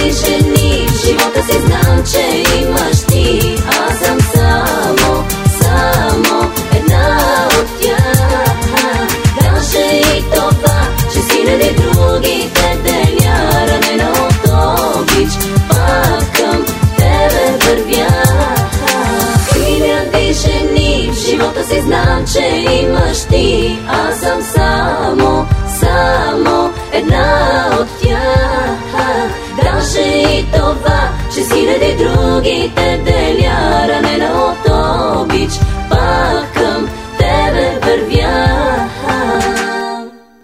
жени в живота си, знам, че имаш ти. Аз съм само една от тях. Даже и това, че с хиляди другите деня, ранена от обич, пак към тебе вървя. Хиляди жени в живота си, знам, че имаш ти. Аз съм само една от тях. Даже и това, че с хиляди другите деля, ранена от